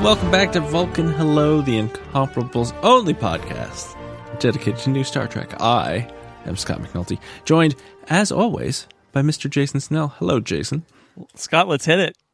Welcome back to Vulcan Hello, the Incomparables only podcast dedicated to new Star Trek. I am Scott McNulty, joined, as always, by Mr. Jason Snell. Hello, Jason. Scott, let's hit it.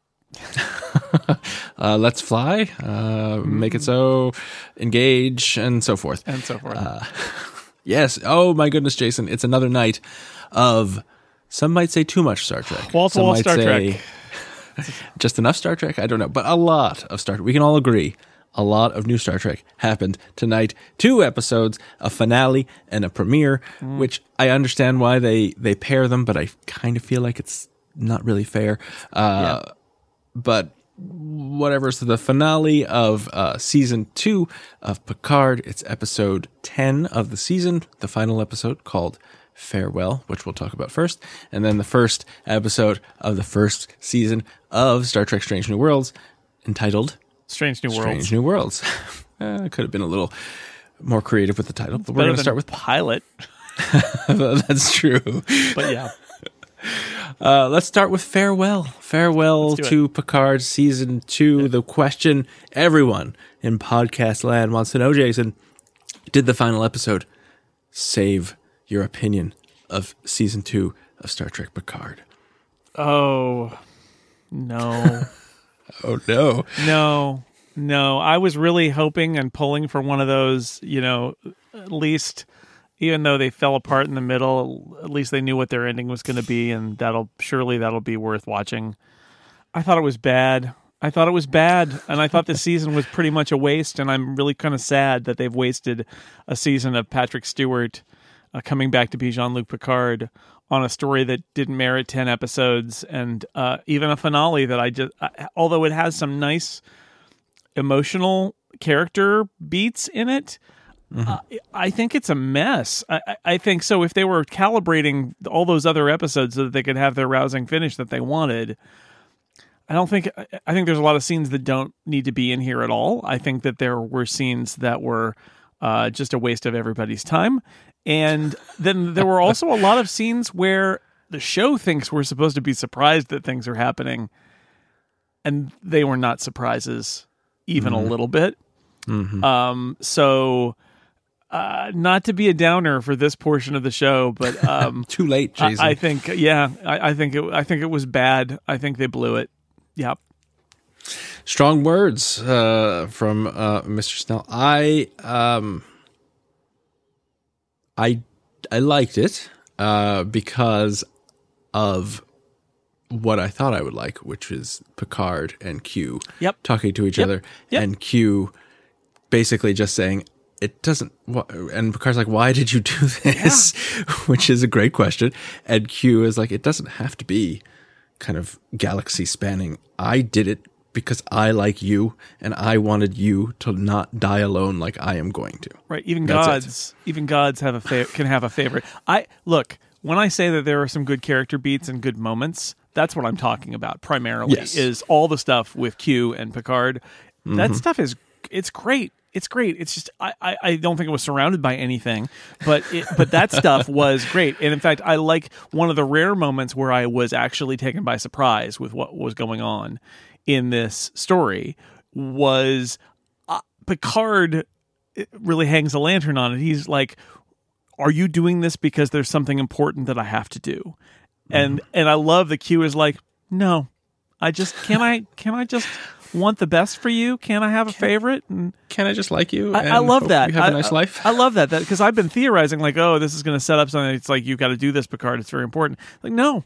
Let's fly, make it so, engage, and so forth. And so forth. Yes. Oh, my goodness, Jason. It's another night of, some might say, too much Star Trek. Wall-to-wall Star Trek. Just enough Star Trek? I don't know. But a lot of Star Trek. We can all agree a lot of new Star Trek happened tonight. 2 episodes, a finale, and a premiere, which I understand why they pair them, but I kind of feel like it's not really fair. But whatever. So the finale of season 2 of Picard, it's episode 10 of the season, the final episode called Farewell, which we'll talk about first, and then the first episode of the first season of Star Trek Strange New Worlds, entitled Strange New Worlds. Strange New Worlds. Could have been a little more creative with the title, but we're going to start with pilot. That's true. But yeah. Let's start with Farewell. Farewell to Picard Season 2. The question everyone in podcast land wants to know, Jason, did the final episode save your opinion of Season 2 of Star Trek Picard? Oh, no. Oh, no. No. I was really hoping and pulling for one of those, at least, even though they fell apart in the middle, at least they knew what their ending was going to be, and that'll be worth watching. I thought it was bad. And I thought this season was pretty much a waste, and I'm really kind of sad that they've wasted a season of Patrick Stewart coming back to be Jean-Luc Picard on a story that didn't merit 10 episodes, and even a finale that although it has some nice emotional character beats in it, I think it's a mess. I think so. If they were calibrating all those other episodes so that they could have their rousing finish that they wanted, I think there's a lot of scenes that don't need to be in here at all. I think that there were scenes that were just a waste of everybody's time. And then there were also a lot of scenes where the show thinks we're supposed to be surprised that things are happening, and they were not surprises even a little bit. So not to be a downer for this portion of the show, but too late, Jason. I think it was bad. I think they blew it. Yeah. Strong words from Mr. Snell. I liked it because of what I thought I would like, which is Picard and Q talking to each other, and Q basically just saying, it doesn't, and Picard's like, why did you do this? Which is a great question. And Q is like, it doesn't have to be kind of galaxy spanning. I did it because I like you, and I wanted you to not die alone like I am going to. Right. Even gods have can have a favorite. When I say that there are some good character beats and good moments, that's what I'm talking about primarily. Yes. Is all the stuff with Q and Picard. That stuff it's great. It's great. It's just I don't think it was surrounded by anything, but that stuff was great. And in fact, I like one of the rare moments where I was actually taken by surprise with what was going on in this story was Picard really hangs a lantern on it. He's like, are you doing this because there's something important that I have to do? And I love the Q is like, no, can I just want the best for you? Can I have a favorite? And can I just like you? I love that. You have a nice life. I love that because I've been theorizing like, oh, this is going to set up something. It's like, you got to do this, Picard. It's very important. Like, no.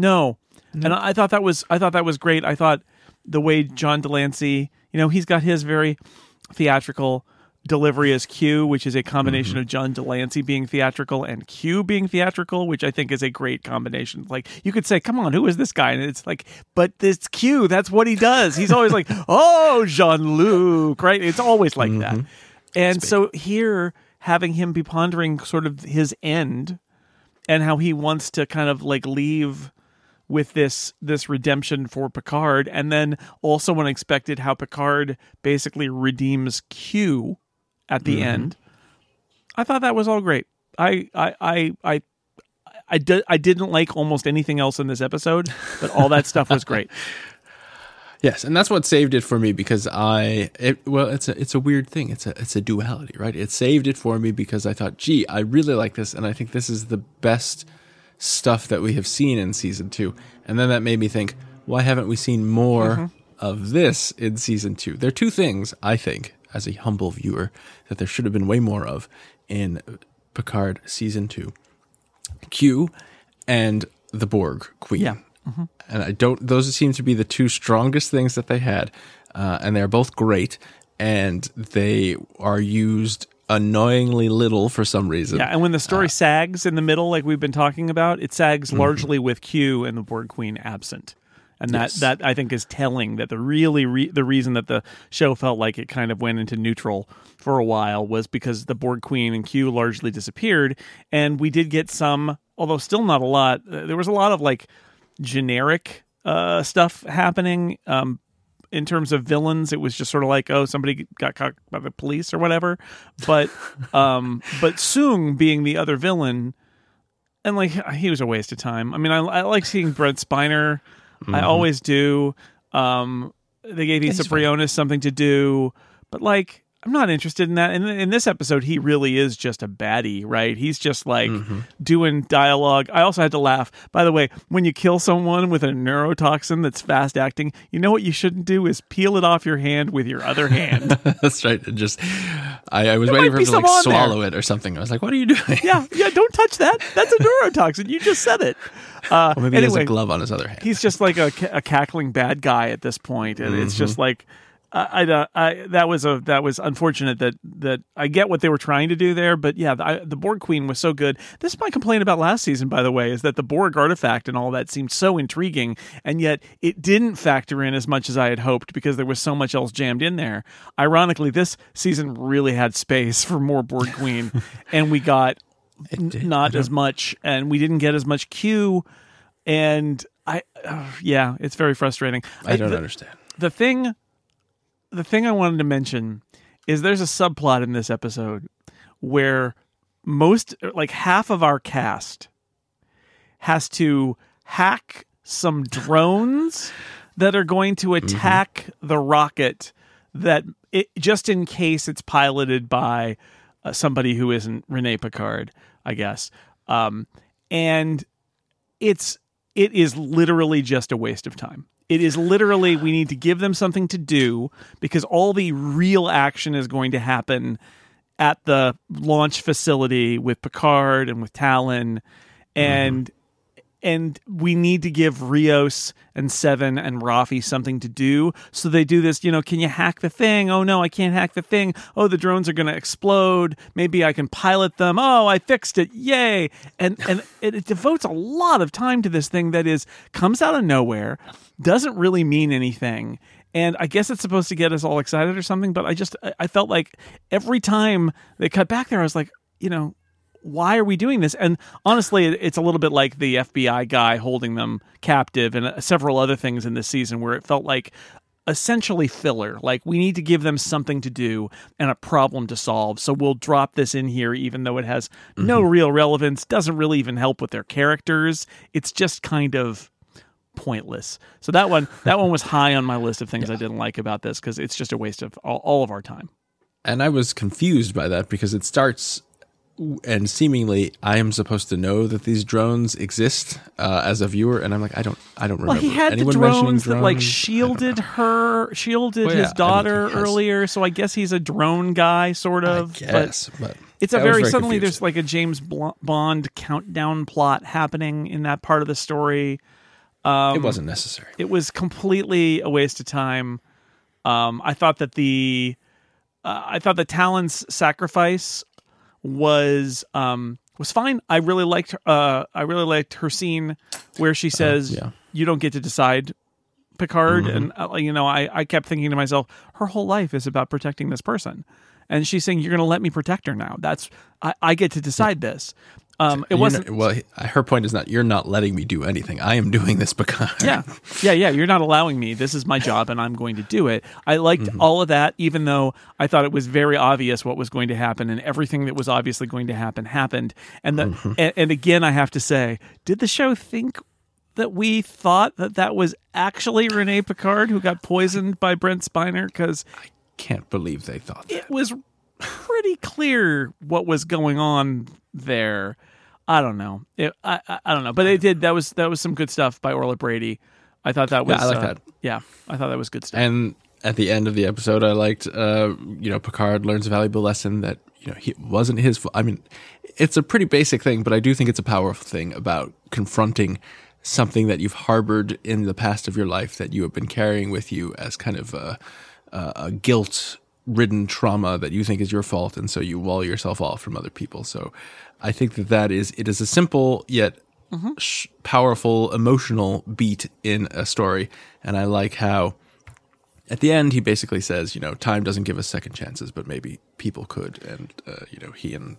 And I thought that was great. I thought the way John Delancey, he's got his very theatrical delivery as Q, which is a combination of John Delancey being theatrical and Q being theatrical, which I think is a great combination. Like, you could say, come on, who is this guy? And it's like, but it's Q. That's what he does. He's always like, oh, Jean-Luc, right? It's always like that. And so here, having him be pondering sort of his end and how he wants to kind of like leave with this redemption for Picard, and then also unexpected how Picard basically redeems Q at the end. I thought that was all great. I didn't like almost anything else in this episode, but all that stuff was great. Yes, and that's what saved it for me because it's a weird thing. It's a duality, right? It saved it for me because I thought, gee, I really like this, and I think this is the best stuff that we have seen in season 2. And then that made me think, why haven't we seen more of this in season 2? There are two things, I think, as a humble viewer, that there should have been way more of in Picard season 2. Q and the Borg Queen. Yeah. And those seem to be the two strongest things that they had. And they're both great. And they are used annoyingly little for some reason. Yeah, and when the story sags in the middle, like we've been talking about, it sags largely with Q and the Borg Queen absent. And that I think is telling that the reason that the show felt like it kind of went into neutral for a while was because the Borg Queen and Q largely disappeared. And we did get some, although still not a lot, there was a lot of like generic stuff happening. In terms of villains, it was just sort of like, oh, somebody got caught by the police or whatever. But Soong being the other villain, and like he was a waste of time. I mean, I like seeing Brent Spiner. I always do. They gave Issa Briones something to do, but like I'm not interested in that. And in this episode, he really is just a baddie, right? He's just like doing dialogue. I also had to laugh. By the way, when you kill someone with a neurotoxin that's fast acting, you know what you shouldn't do is peel it off your hand with your other hand. That's right. And just I was waiting for him to like swallow it or something. I was like, what are you doing? Yeah, don't touch that. That's a neurotoxin. You just said it. Or maybe he has a glove on his other hand. He's just like a cackling bad guy at this point, and it's just like that was unfortunate that I get what they were trying to do there, but yeah, the Borg Queen was so good. This is my complaint about last season, by the way, is that the Borg artifact and all that seemed so intriguing, and yet it didn't factor in as much as I had hoped because there was so much else jammed in there. Ironically, this season really had space for more Borg Queen, and we got not as much, and we didn't get as much Q, and it's very frustrating. I don't understand. The thing I wanted to mention is there's a subplot in this episode where half of our cast has to hack some drones that are going to attack the rocket just in case it's piloted by somebody who isn't Rene Picard, I guess. And it is literally just a waste of time. It is literally, we need to give them something to do because all the real action is going to happen at the launch facility with Picard and with Talon. And we need to give Rios and Seven and Rafi something to do. So they do this, can you hack the thing? Oh, no, I can't hack the thing. Oh, the drones are going to explode. Maybe I can pilot them. Oh, I fixed it. Yay. And it devotes a lot of time to this thing that comes out of nowhere, doesn't really mean anything. And I guess it's supposed to get us all excited or something. But I felt like every time they cut back there, I was like, why are we doing this? And honestly, it's a little bit like the FBI guy holding them captive and several other things in this season where it felt like essentially filler. Like we need to give them something to do and a problem to solve. So we'll drop this in here, even though it has no real relevance, doesn't really even help with their characters. It's just kind of pointless. So that one was high on my list of things I didn't like about this because it's just a waste of all of our time. And I was confused by that because it starts... And seemingly, I am supposed to know that these drones exist as a viewer, and I'm like, I don't remember. Well, he had anyone the drones drones that like shielded his daughter earlier. So I guess he's a drone guy, sort of. I guess, but it's suddenly confusing. There's like a James Bond countdown plot happening in that part of the story. It wasn't necessary. It was completely a waste of time. I thought that Talon's sacrifice was fine. I really liked her scene where she says, "You don't get to decide, Picard." And I kept thinking to myself, her whole life is about protecting this person, and she's saying, "You're going to let me protect her now. I get to decide this." It wasn't. Her point is not, you're not letting me do anything. I am doing this, Picard. Yeah. You're not allowing me. This is my job, and I'm going to do it. I liked all of that, even though I thought it was very obvious what was going to happen, and everything that was obviously going to happen happened. And and again, I have to say, did the show think that we thought that was actually Renee Picard who got poisoned by Brent Spiner? Because Can't believe they thought that. it was pretty clear what was going on there. I don't know. I don't know, but it did. That was some good stuff by Orla Brady. I thought that was. I like that. Yeah, I thought that was good stuff. And at the end of the episode, I liked, Picard learns a valuable lesson that, he wasn't his. I mean, it's a pretty basic thing, but I do think it's a powerful thing about confronting something that you've harbored in the past of your life that you have been carrying with you as kind of a guilt-ridden trauma that you think is your fault, and so you wall yourself off from other people. So I think it is a simple yet powerful emotional beat in a story, and I like how at the end he basically says, time doesn't give us second chances, but maybe people could, and he and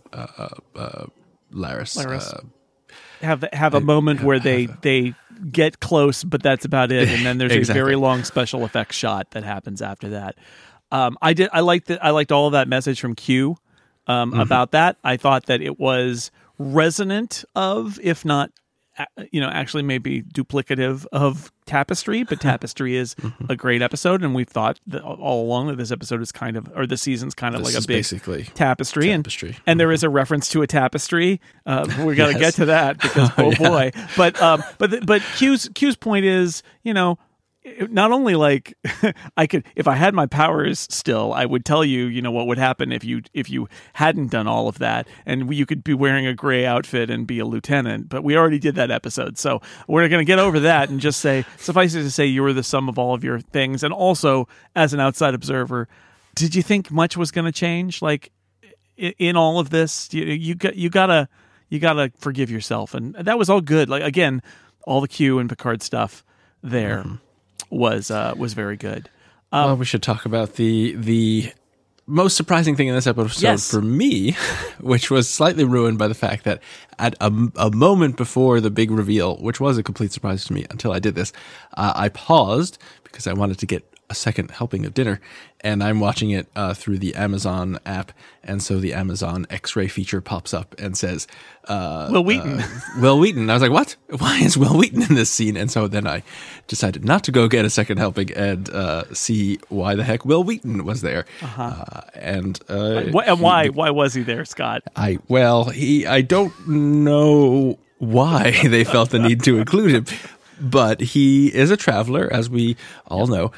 Laris. Have a moment where they get close, but that's about it. And then there's Exactly. a very long special effects shot that happens after that. I liked all of that message from Q about that. I thought that it was resonant of, if not, actually maybe duplicative of Tapestry, but Tapestry is a great episode, and we've thought that all along that this episode is kind of, or this season's kind of This like a is big basically tapestry. Tapestry. And there is a reference to a tapestry. We got to Yes. get to that because boy. But Q's point is, not only like I could, if I had my powers still, I would tell you, what would happen if you hadn't done all of that, and you could be wearing a gray outfit and be a lieutenant. But we already did that episode, so we're going to get over that and just say, suffice it to say, you were the sum of all of your things. And also, as an outside observer, did you think much was going to change? Like in all of this, you gotta forgive yourself, and that was all good. Like again, all the Q and Picard stuff there. Was very good. Well, we should talk about the most surprising thing in this episode for me, which was slightly ruined by the fact that at a moment before the big reveal, which was a complete surprise to me until I did this, I paused because I wanted to get a second helping of dinner, and I'm watching it through the Amazon app, and so the Amazon X-ray feature pops up and says, Will Wheaton. Will Wheaton. I was like, what? Why is Will Wheaton in this scene? And so then I decided not to go get a second helping and see why the heck Will Wheaton was there. And why was he there, Scott? I don't know why they felt the need to include him, but he is a traveler, as we all know,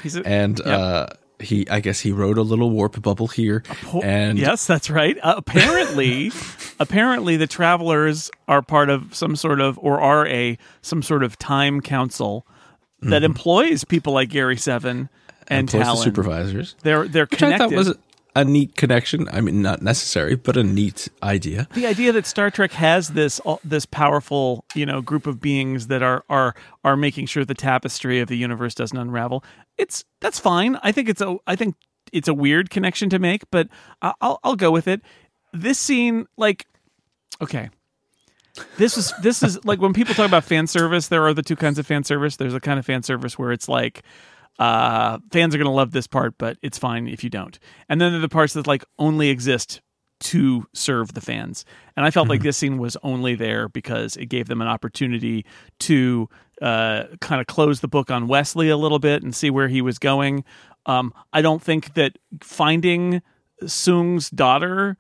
I guess he rode a little warp bubble here. And yes, that's right. Apparently, the travelers are part of some sort of, or are some sort of time council that employs people like Gary Seven and Talon. The supervisors. They're Which connected. I thought was a neat connection. I mean, not necessary, but a neat idea. The idea that Star Trek has this powerful, group of beings that are making sure the tapestry of the universe doesn't unravel. That's fine. I think it's a weird connection to make, but I'll go with it. This scene, like, okay. This is like when people talk about fan service, there are the two kinds of fan service. There's a kind of fan service where it's like, fans are going to love this part, but it's fine if you don't. And then there are the parts that like only exist to serve the fans. And I felt like this scene was only there because it gave them an opportunity to kind of close the book on Wesley a little bit and see where he was going. I don't think that finding Soong's daughter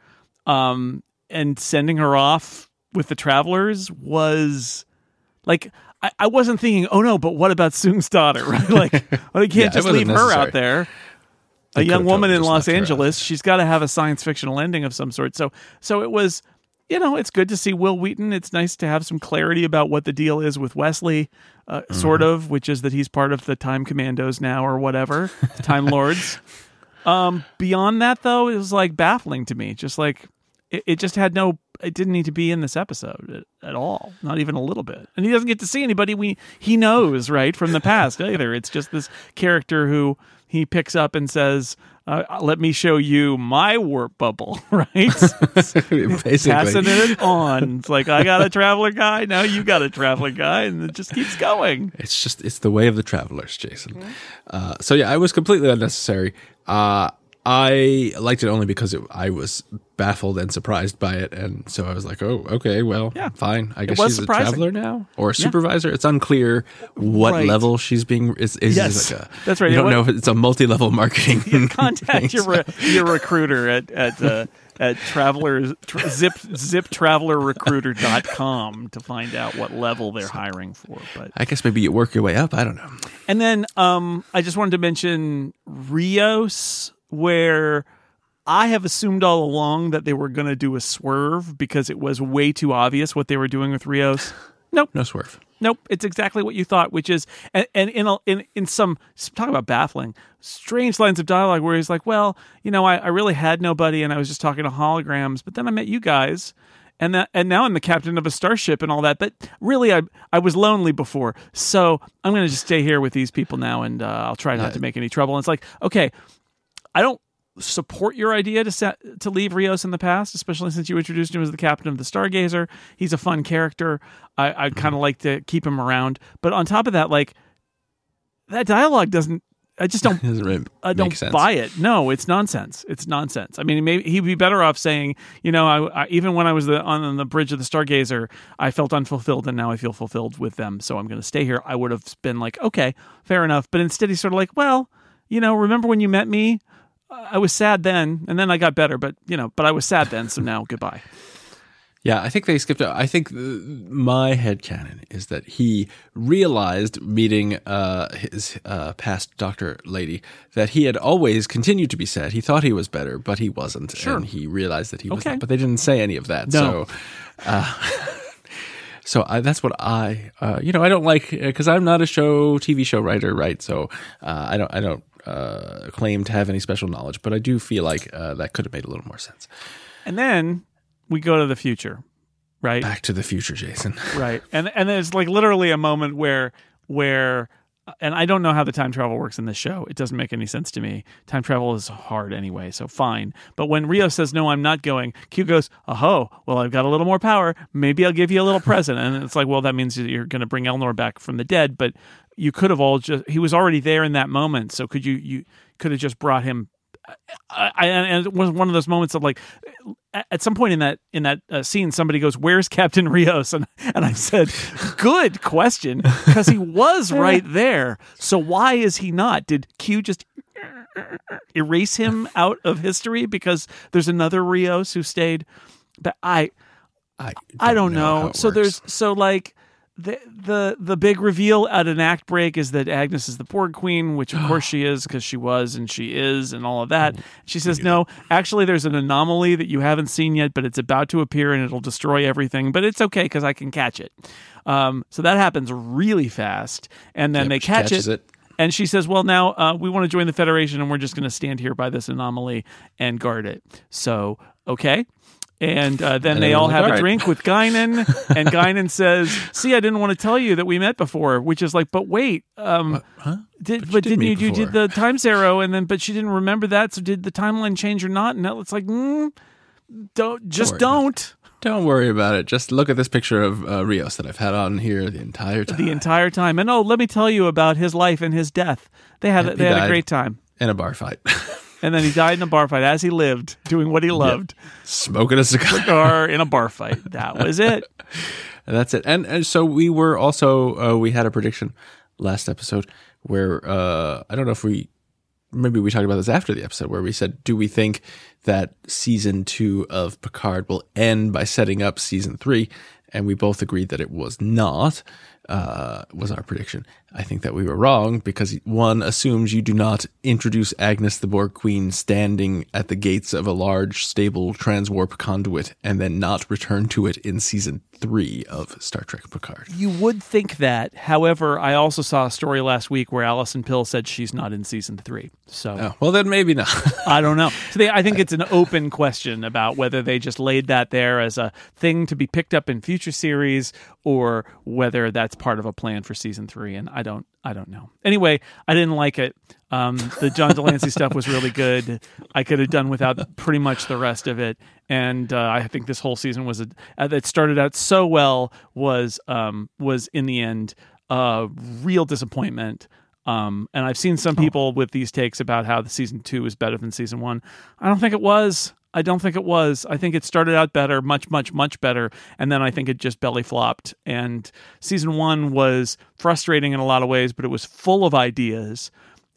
and sending her off with the travelers was like, I wasn't thinking, oh no, but what about Soong's daughter? Right? Like, well, you can't just leave her out there. A young woman in Los Angeles, she's got to have a science fictional ending of some sort. So it was, it's good to see Will Wheaton. It's nice to have some clarity about what the deal is with Wesley, sort of, which is that he's part of the Time Commandos now or whatever, Time Lords. Beyond that, though, it was like baffling to me. Just like it just had no. It didn't need to be in this episode at all, not even a little bit. And he doesn't get to see anybody he knows, right, from the past either. It's just this character who he picks up and says, let me show you my warp bubble, right? Basically. Passing it on. It's like, I got a traveler guy, now you got a traveler guy, and it just keeps going. It's the way of the travelers, Jason. So yeah, I was completely unnecessary. I liked it only because I was baffled and surprised by it, and so I was like, "Oh, okay, well, fine. I guess was she's surprising. a traveler now or a supervisor." It's unclear what level she's being. Is Yes, like that's right. You don't know if it's a multi-level marketing. Contact your recruiter at ziptravelerrecruiter.com to find out what level they're hiring for. But I guess maybe you work your way up. I don't know. And then I just wanted to mention Rios, where I have assumed all along that they were going to do a swerve because it was way too obvious what they were doing with Rios. Nope. No swerve. Nope, it's exactly what you thought, which is, and in some, talk about baffling, strange lines of dialogue where he's like, well, I really had nobody and I was just talking to holograms, but then I met you guys, and now I'm the captain of a starship and all that, but really I was lonely before, so I'm going to just stay here with these people now, and I'll try not to make any trouble. And it's like, okay, I don't support your idea to leave Rios in the past, especially since you introduced him as the captain of the Stargazer. He's a fun character. I kind of like to keep him around. But on top of that, like, that dialogue doesn't. I just don't. I don't buy it. No, it's nonsense. It's nonsense. I mean, maybe he'd be better off saying, I even when I was on the bridge of the Stargazer, I felt unfulfilled, and now I feel fulfilled with them. So I'm going to stay here. I would have been like, okay, fair enough. But instead, he's sort of like, well, remember when you met me? I was sad then, and then I got better, but I was sad then, so now goodbye. Yeah, I think they skipped out. I think my headcanon is that he realized, meeting his past doctor lady, that he had always continued to be sad. He thought he was better, but he wasn't. Sure. And he realized that he was not. But they didn't say any of that. No. So that's what I don't like, because I'm not a TV show writer, right? So I don't claim to have any special knowledge, but I do feel like that could have made a little more sense. And then we go to the future, right? Back to the future, Jason. Right. And there's like literally a moment where and I don't know how the time travel works in this show. It doesn't make any sense to me. Time travel is hard anyway, so fine. But when Rio says, no, I'm not going, Q goes, oh, well, I've got a little more power. Maybe I'll give you a little present. And it's like, well, that means you're going to bring Elnor back from the dead. But you could have he was already there in that moment. So you could have just brought him. And it was one of those moments of like, at some point in that scene, somebody goes, "Where's Captain Rios?" And I said, "Good question," because he was right there. So why is he not? Did Q just erase him out of history because there's another Rios who stayed? But I don't know. So works. The big reveal at an act break is that Agnes is the Borg Queen, which of course she is, because she was and she is and all of that. She says, no, actually there's an anomaly that you haven't seen yet, but it's about to appear and it'll destroy everything, but it's okay because I can catch it. So that happens really fast, and then they catch it. And she says, well, now we want to join the Federation, and we're just going to stand here by this anomaly and guard it. So, okay. And then they all have a drink with Guinan, and Guinan says, see, I didn't want to tell you that we met before, which is like, but wait, huh? Didn't you did the Times Arrow, and then, but she didn't remember that, so did the timeline change or not? And it's like, Don't worry about it. Just look at this picture of Rios that I've had on here the entire time. And let me tell you about his life and his death. They had a great time. In a bar fight. And then he died in a bar fight as he lived, doing what he loved. Yep. Smoking a cigar in a bar fight. That was it. That's it. And so we were also, we had a prediction last episode where, I don't know if maybe we talked about this after the episode, where we said, do we think that season 2 of Picard will end by setting up season 3? And we both agreed that it was not, was our prediction. I think that we were wrong, because one assumes you do not introduce Agnes the Borg Queen standing at the gates of a large, stable transwarp conduit and then not return to it in season 3 of Star Trek Picard. You would think that. However, I also saw a story last week where Alison Pill said she's not in season 3. So, well, then maybe not. I don't know. So I think it's an open question about whether they just laid that there as a thing to be picked up in future series, or whether that's part of a plan for season 3. And I don't know. Anyway, I didn't like it. The John Delancey stuff was really good. I could have done without pretty much the rest of it. And I think this whole season that started out so well was in the end a real disappointment. And I've seen some people with these takes about how the season 2 is better than season 1. I don't think it was. I think it started out better, much, much, much better, and then I think it just belly flopped. And season 1 was frustrating in a lot of ways, but it was full of ideas.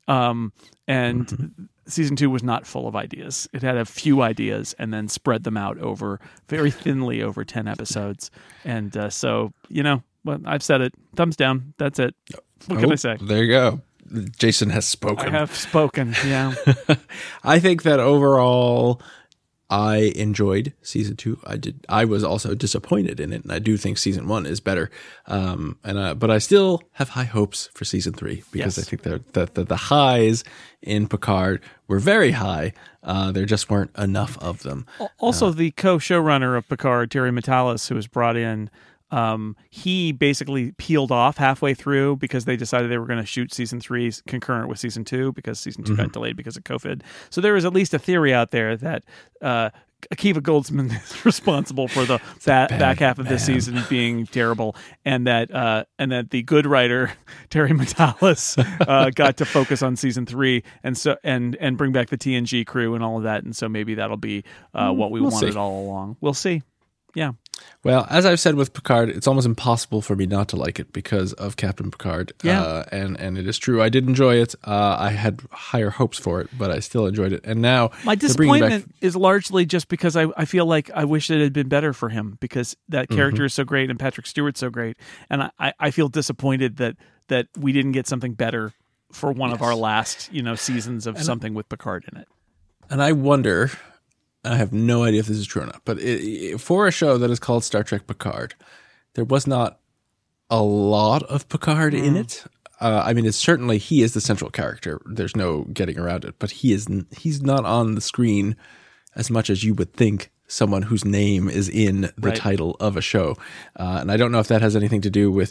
And season 2 was not full of ideas. It had a few ideas and then spread them out very thinly over 10 episodes. And so, well, I've said it. Thumbs down. That's it. What can I say? There you go. Jason has spoken. I have spoken, yeah. I think that overall, I enjoyed season 2. I was also disappointed in it, and I do think season 1 is better. But I still have high hopes for season 3 because I think that the highs in Picard were very high. There just weren't enough of them. Also, the co-showrunner of Picard, Terry Matalas, who was brought in, he basically peeled off halfway through because they decided they were going to shoot season 3 concurrent with season 2 because season 2 got delayed because of COVID. So there is at least a theory out there that Akiva Goldsman is responsible for the back half of this season being terrible, and that the good writer Terry Matalas got to focus on season 3 and bring back the TNG crew and all of that, and so maybe that'll be what we'll wanted all along. We'll see. Yeah. Well, as I've said with Picard, it's almost impossible for me not to like it because of Captain Picard. Yeah. And it is true. I did enjoy it. I had higher hopes for it, but I still enjoyed it. And now my disappointment is largely just because I feel like I wish it had been better for him because that character is so great and Patrick Stewart's so great. And I feel disappointed that we didn't get something better for one of our last, seasons of something with Picard in it. And I wonder... I have no idea if this is true or not, but for a show that is called Star Trek Picard, there was not a lot of Picard in it. I mean, it's certainly he is the central character. There's no getting around it, but he's not on the screen as much as you would think someone whose name is in the title of a show. And I don't know if that has anything to do with,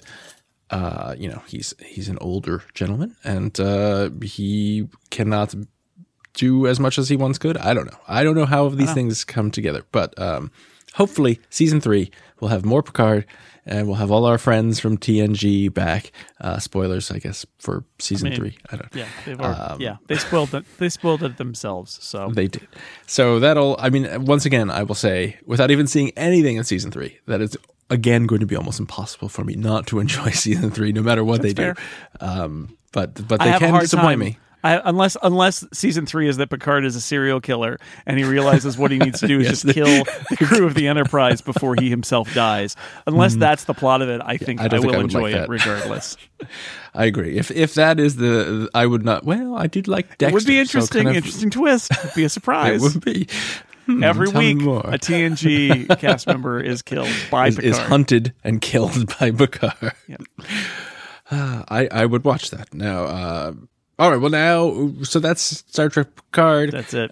he's an older gentleman and he cannot do as much as he once could. I don't know how these things come together, but hopefully season 3 we'll have more Picard and we'll have all our friends from TNG back. Spoilers, I guess, for season 3. I don't. Yeah, they spoiled it themselves. So they did. So once again, I will say, without even seeing anything in season 3, that it's again going to be almost impossible for me not to enjoy season 3, no matter what they do. But they can disappoint me. Unless season 3 is that Picard is a serial killer and he realizes what he needs to do is just kill the crew of the Enterprise before he himself dies. Unless that's the plot of it, I think I will enjoy it regardless. I agree. If that is I would not. Well, I did like Dexter. It would be interesting. Interesting twist. It would be a surprise. It would be. Every week, a TNG cast member is killed by Picard. Is hunted and killed by Picard. Yep. I would watch that now. All right. Well, now, so that's Star Trek Picard. That's it.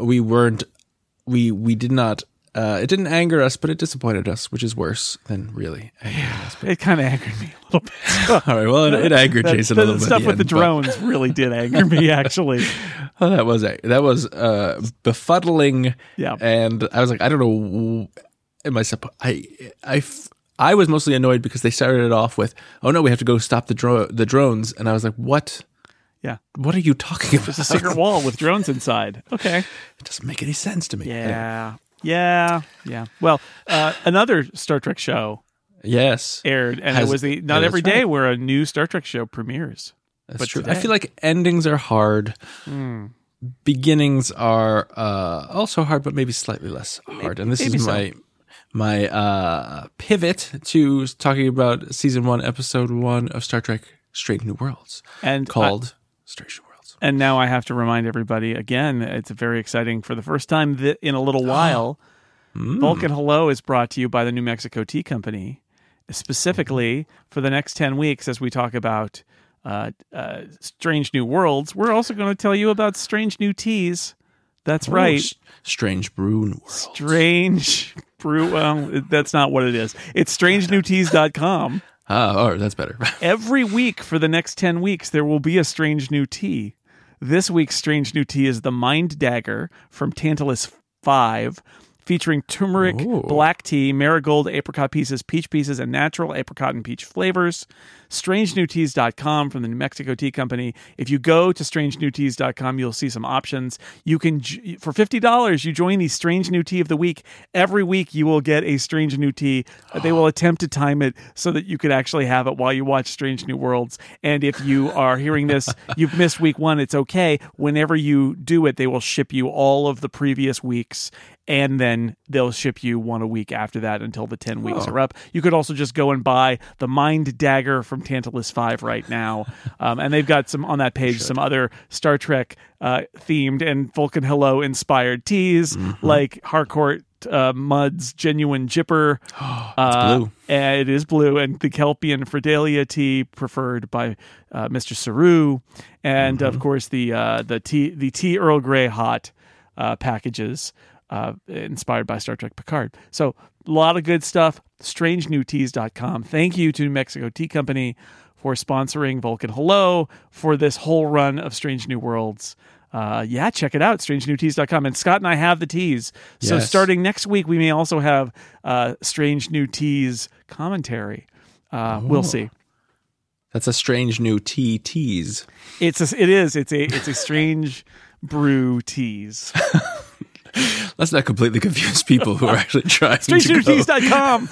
We did not. It didn't anger us, but it disappointed us, which is worse than really angering us. It kind of angered me a little bit. All right. Well, it angered Jason a little bit. The stuff with the drones really did anger me, actually. Well, that was befuddling. Yeah. And I was like, I don't know. I was mostly annoyed because they started it off with, "Oh no, we have to go stop the drones," and I was like, "What? Yeah. What are you talking about? There's a secret wall with drones inside." Okay. It doesn't make any sense to me. Yeah. Yeah. Yeah. Well, another Star Trek show aired, and it was not every day where a new Star Trek show premieres. That's true. Today. I feel like endings are hard. Beginnings are also hard, but maybe slightly less hard. And this is my pivot to talking about season 1, episode 1 of Star Trek Strange New Worlds, called Strange New Worlds. And now I have to remind everybody again, it's very exciting for the first time in a little while. Vulcan Hello is brought to you by the New Mexico Tea Company, specifically for the next 10 weeks as we talk about Strange New Worlds. We're also going to tell you about strange new teas. That's right. Strange Brew New Worlds. Strange Brew. Well, that's not what it is. It's strangenewteas.com. Oh, that's better. Every week for the next 10 weeks, there will be a strange new tea. This week's strange new tea is the Mind Dagger from Tantalus 5, featuring turmeric, black tea, marigold, apricot pieces, peach pieces, and natural apricot and peach flavors. strangenewteas.com from the New Mexico Tea Company. If you go to strangenewteas.com, you'll see some options. You can, for $50, you join the Strange New Tea of the Week. Every week you will get a Strange New Tea. They will attempt to time it so that you could actually have it while you watch Strange New Worlds. And if you are hearing this, you've missed week 1, it's okay. Whenever you do it, they will ship you all of the previous weeks, and then they'll ship you one a week after that until the 10 weeks are up. You could also just go and buy the Mind Dagger from Tantalus 5 right now. And they've got some on that page, some other Star Trek themed and Vulcan Hello inspired teas, like Harcourt Mudd's Genuine Jipper. It's blue. And it is blue, and the Kelpian Fidelia tea preferred by Mr. Saru, and of course the tea Earl Grey hot packages inspired by Star Trek Picard. So a lot of good stuff. StrangeNewTeas.com. Thank you to New Mexico Tea Company for sponsoring Vulcan Hello for this whole run of Strange New Worlds. Check it out, strangenewteas.com. And Scott and I have the teas. So starting next week, we may also have Strange New Teas commentary. We'll see. That's a strange new tease. It's a strange brew tease. Let's not completely confuse people who are actually trying to strangenewteas.com.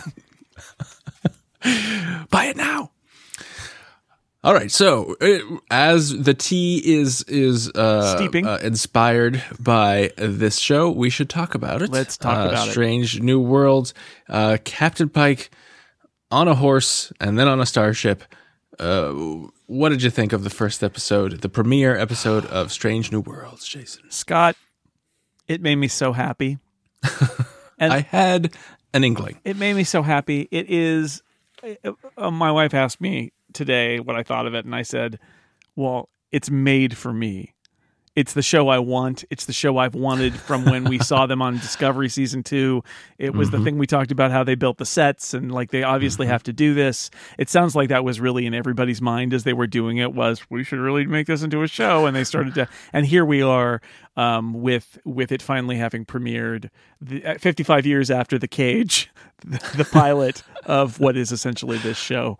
Buy it now. All right, so as the tea is steeping, inspired by this show, we should talk about it. Let's talk about Strange New Worlds. Captain Pike on a horse and then on a starship. What did you think of the first episode, the premiere episode of Strange New Worlds, Jason? Scott, it made me so happy. And I had an inkling. It made me so happy. It is. My wife asked me today what I thought of it, and I said, well, it's made for me. It's the show I want. It's the show I've wanted from when we saw them on Discovery Season 2. It was the thing we talked about, how they built the sets, and like they obviously have to do this. It sounds like that was really in everybody's mind as they were doing it, was we should really make this into a show, and they started to, and here we are with it finally having premiered 55 years after The Cage, the pilot of what is essentially this show.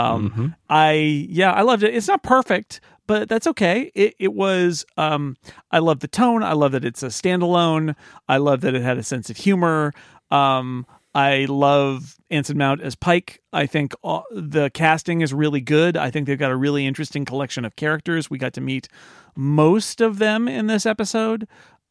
I loved it. It's not perfect, but that's okay. It was, I love the tone. I love that it's a standalone. I love that it had a sense of humor. I love Anson Mount as Pike. I think the casting is really good. I think they've got a really interesting collection of characters. We got to meet most of them in this episode.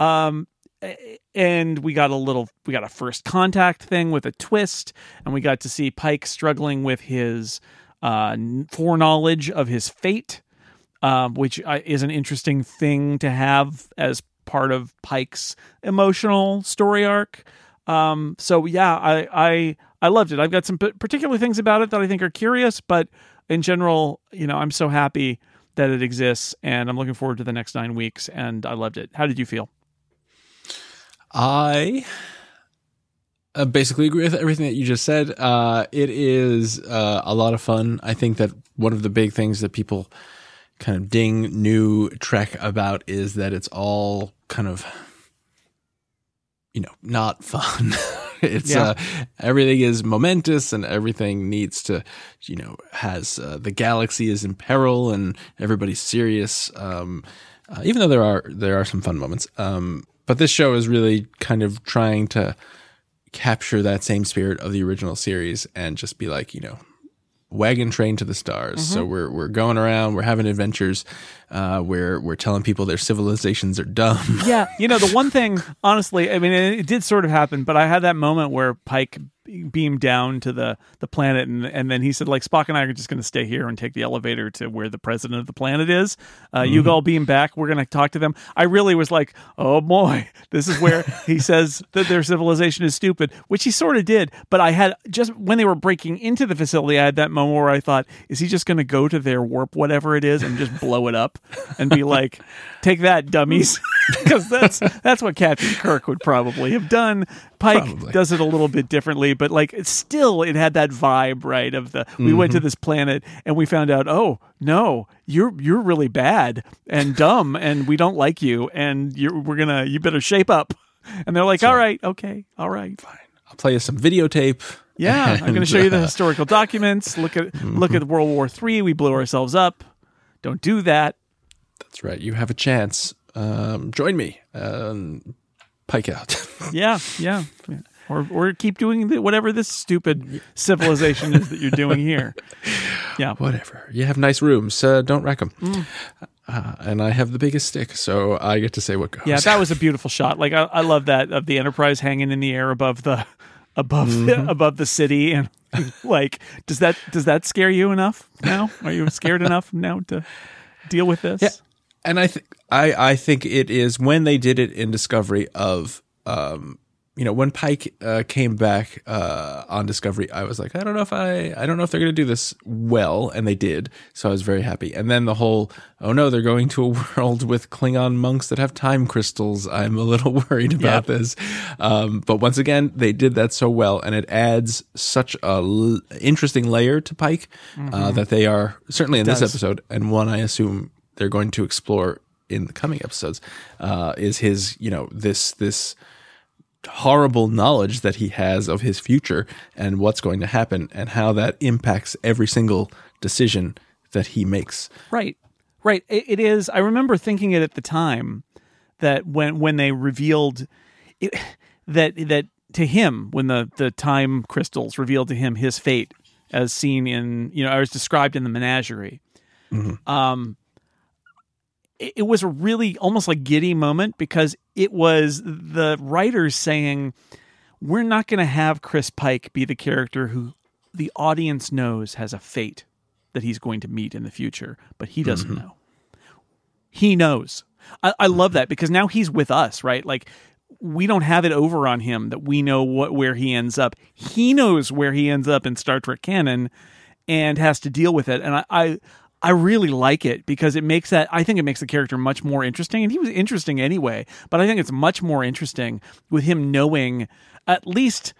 And we got a first contact thing with a twist, and we got to see Pike struggling with his foreknowledge of his fate, which is an interesting thing to have as part of Pike's emotional story arc. I loved it. I've got some particular things about it that I think are curious, but in general, I'm so happy that it exists, and I'm looking forward to the next 9 weeks, and I loved it. How did you feel? I basically agree with everything that you just said. It is a lot of fun. I think that one of the big things that people kind of ding new Trek about is that it's all kind of, not fun. It's everything is momentous and everything needs to, has the galaxy is in peril and everybody's serious. Even though there are some fun moments. But this show is really kind of trying to capture that same spirit of the original series and just be like, wagon train to the stars. So we're going around, we're having adventures, we're telling people their civilizations are dumb. Yeah, the one thing, honestly, I mean, it did sort of happen, but I had that moment where Pike beamed down to the planet, and then he said, like, Spock and I are just going to stay here and take the elevator to where the president of the planet is. You all beam back. We're going to talk to them. I really was like, oh boy, this is where he says that their civilization is stupid, which he sort of did. But I had just when they were breaking into the facility, I had that moment where I thought, is he just going to go to their warp, whatever it is, and just blow it up and be like, take that, dummies? Because that's what Captain Kirk would probably have done. Pike does it a little bit differently, but like it had that vibe, right? Of we went to this planet and we found out, oh no, you're really bad and dumb, and we don't like you, and you better shape up. And they're like, all right, okay, all right, fine. I'll play you some videotape. Yeah, I'm going to show you the historical documents. Look at World War III. We blew ourselves up. Don't do that. That's right. You have a chance. Join me. Pike out. Yeah. Or keep doing whatever this stupid civilization is that you're doing here. Yeah. Whatever. You have nice rooms. Don't wreck them. And I have the biggest stick, so I get to say what goes. Yeah, that was a beautiful shot. Like I love that of the Enterprise hanging in the air above the city, and like does that scare you enough now? Are you scared enough now to deal with this? Yeah. And I think it is when they did it in Discovery of when Pike came back on Discovery, I was like, I don't know if they're going to do this well, and they did. So I was very happy. And then the whole, oh no, they're going to a world with Klingon monks that have time crystals. I'm a little worried about this. But once again, they did that so well, and it adds such a interesting layer to Pike that they are certainly in this episode, and one I assume they're going to explore in the coming episodes, is his, this horrible knowledge that he has of his future and what's going to happen and how that impacts every single decision that he makes. Right. It is. I remember thinking it at the time that when they revealed it, that to him, when the time crystals revealed to him his fate as seen in, as described in the menagerie. It was a really almost like giddy moment, because it was the writers saying, we're not going to have Chris Pike be the character who the audience knows has a fate that he's going to meet in the future, but he doesn't know. He knows. I love that, because now he's with us, right? Like, we don't have it over on him that we know where he ends up. He knows where he ends up in Star Trek canon and has to deal with it. And I really like it, because I think it makes the character much more interesting. And he was interesting anyway, but I think it's much more interesting with him knowing at least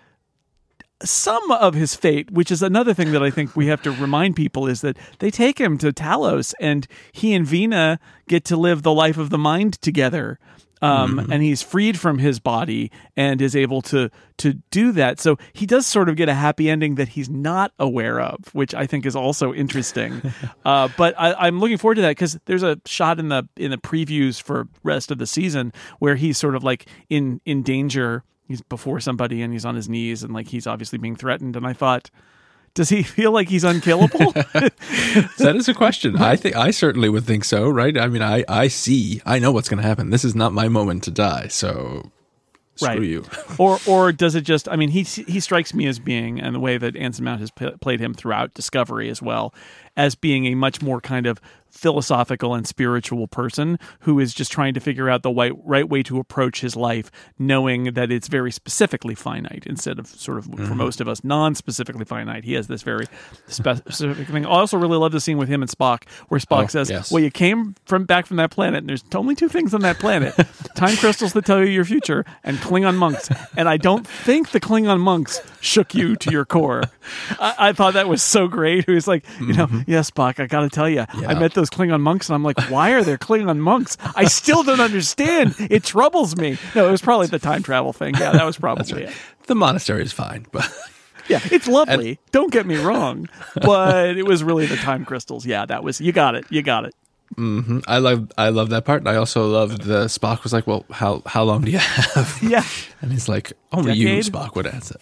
some of his fate, which is another thing that I think we have to remind people, is that they take him to Talos and he and Vina get to live the life of the mind together. And he's freed from his body and is able to do that. So he does sort of get a happy ending that he's not aware of, which I think is also interesting. But I'm looking forward to that, because there's a shot in the previews for rest of the season where he's sort of like in danger. He's before somebody and he's on his knees and like he's obviously being threatened. And I thought, does he feel like he's unkillable? That is a question. I certainly would think so, right? I mean, I know what's going to happen. This is not my moment to die, so screw you. or does it just? I mean, he strikes me as being, and the way that Anson Mount has played him throughout Discovery as well, as being a much more kind of philosophical and spiritual person who is just trying to figure out the right way to approach his life, knowing that it's very specifically finite instead of sort of, for most of us, non-specifically finite. He has this very specific thing. I also really love the scene with him and Spock, where Spock says, yes, well, you came back from that planet, and there's only two things on that planet: time crystals that tell you your future, and Klingon monks. And I don't think the Klingon monks shook you to your core. I thought that was so great. He was like, yeah, Spock, I got to tell you, I met those Klingon monks, and I'm like, why are there Klingon monks? I still don't understand. It troubles me. No, it was probably the time travel thing. Yeah, that was probably it. The monastery is fine, but yeah, it's lovely. Don't get me wrong, but it was really the time crystals. Yeah, that was, you got it. Mm-hmm. I love that part, and I also love the Spock was like, well, how long do you have? Yeah, and he's like, only you, Spock, would answer.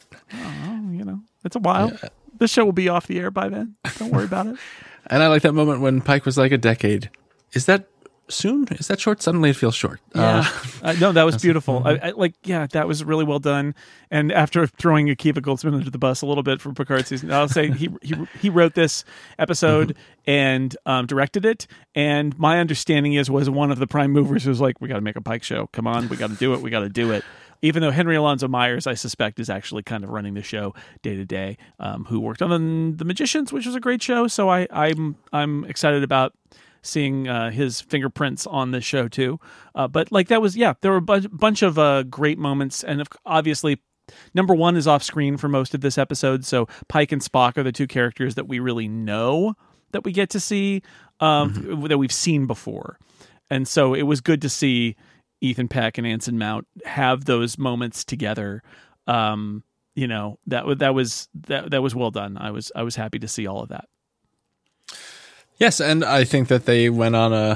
Oh, it's a while. Yeah. This show will be off the air by then. Don't worry about it. And I like that moment when Pike was like, a decade. Is that soon? Is that short? Suddenly it feels short. Yeah. No, that was beautiful. That was really well done. And after throwing Akiva Goldsman under the bus a little bit for Picard season, I'll say he wrote this episode and directed it. And my understanding was one of the prime movers who was like, we got to make a Pike show. Come on, we got to do it. Even though Henry Alonzo Myers, I suspect, is actually kind of running the show day to day, who worked on The Magicians, which was a great show. So I'm excited about seeing his fingerprints on this show too. But like that was, there were a bunch of great moments, and obviously, number one is off screen for most of this episode. So Pike and Spock are the two characters that we really know that we get to see, that we've seen before, and so it was good to see Ethan Peck and Anson Mount have those moments together. that was well done. I was happy to see all of that. Yes, and I think that they went on a